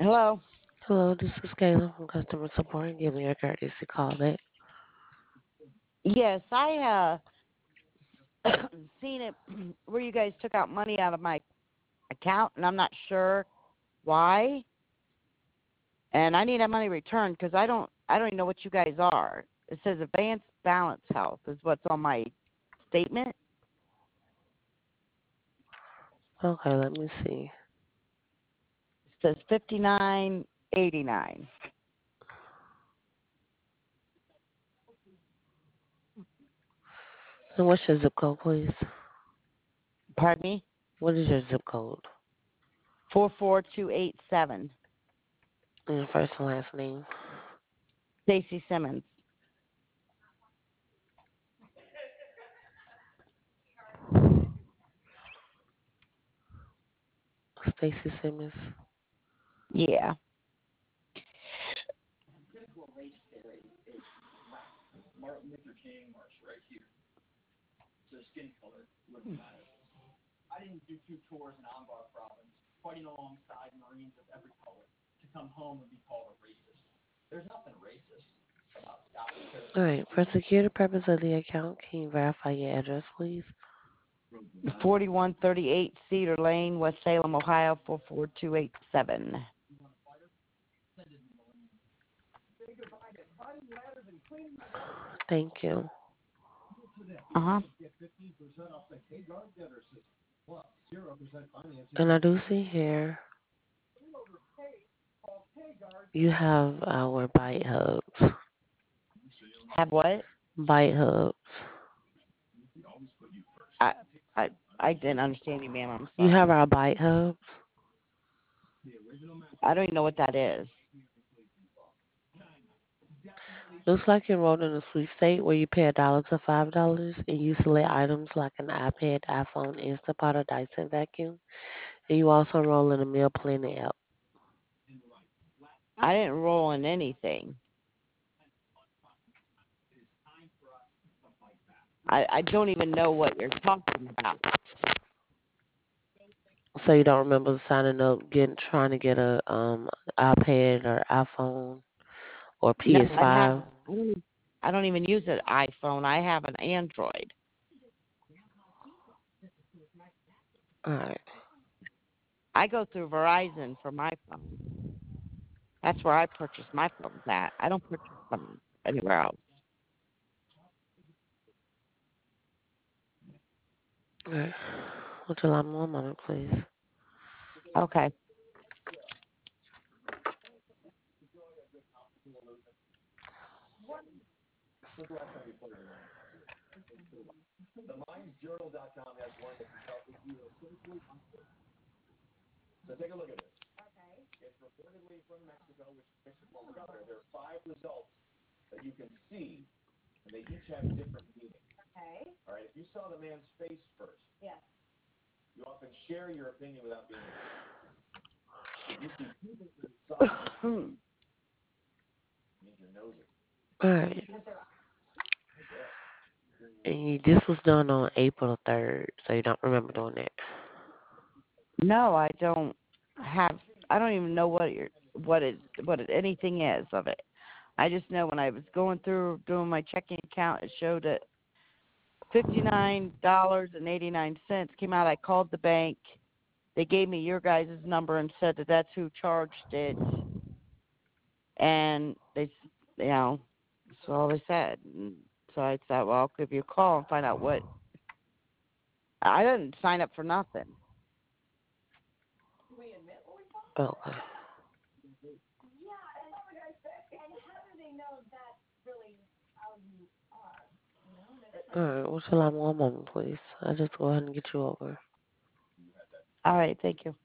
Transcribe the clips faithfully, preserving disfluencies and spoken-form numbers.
Hello. Hello, this is Kayla from customer support. Give me a courtesy call back. Yes, I uh seen it where you guys took out money out of my account, and I'm not sure why. And I need that money returned because I don't I don't even know what you guys are. It says advanced balance health is what's on my statement. Okay, let me see. It says fifty nine eighty nine. And what's your zip code, please? Pardon me. What is your zip code? Four four two eight seven. And your first and last name. Stacy Simmons. Stacy Simmons. Yeah. All right, for security purpose of the account, can you verify your address, please? Forty one thirty eight Cedar Lane, West Salem, Ohio four four two eight seven. Thank you. Uh huh. And I do see here you have our Bite Hubs. Have what? Bite Hubs. I I I didn't understand you, ma'am. I'm You sorry. have our Bite Hubs. I don't even know what that is. Looks like you enrolled in a sweepstate where you pay a dollar to five dollars and you select items like an iPad, iPhone, Instapot, or Dyson vacuum. And you also enroll in a meal planning app. I didn't roll in anything. I I don't even know what you're talking about. So you don't remember signing up, getting trying to get a um iPad or iPhone or No, I have. P S five. I don't I don't even use an iPhone. I have an Android. All right. I go through Verizon for my phone. That's where I purchase my phones at. I don't purchase them anywhere else. All right. Would you like more moment, please? Okay. All right. And you, this was done on April third, so you don't remember doing that. No, I don't have. I don't even know what your what it what it, anything is of it. I just know when I was going through doing my checking account, it showed that fifty nine dollars and eighty nine cents came out. I called the bank. They gave me your guys' number and said that that's who charged it, and they, you know, that's all they said. And so I thought, well, I'll give you a call and find out what. I didn't sign up for nothing. Okay. All right. Would you like one moment, please? I just go ahead and get you over. All right, thank you.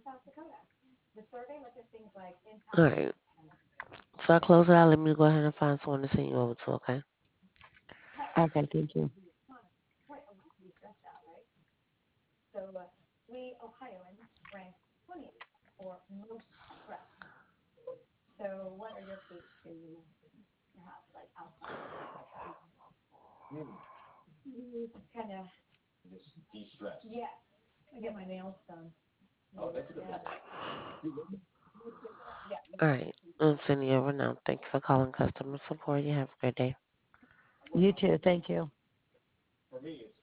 All right. So I close it out. Let me go ahead and find someone to send you over to, okay? Okay, thank you. All right. I'm sending you over now. Thank you for calling customer support. You have a great day. You too. Thank you.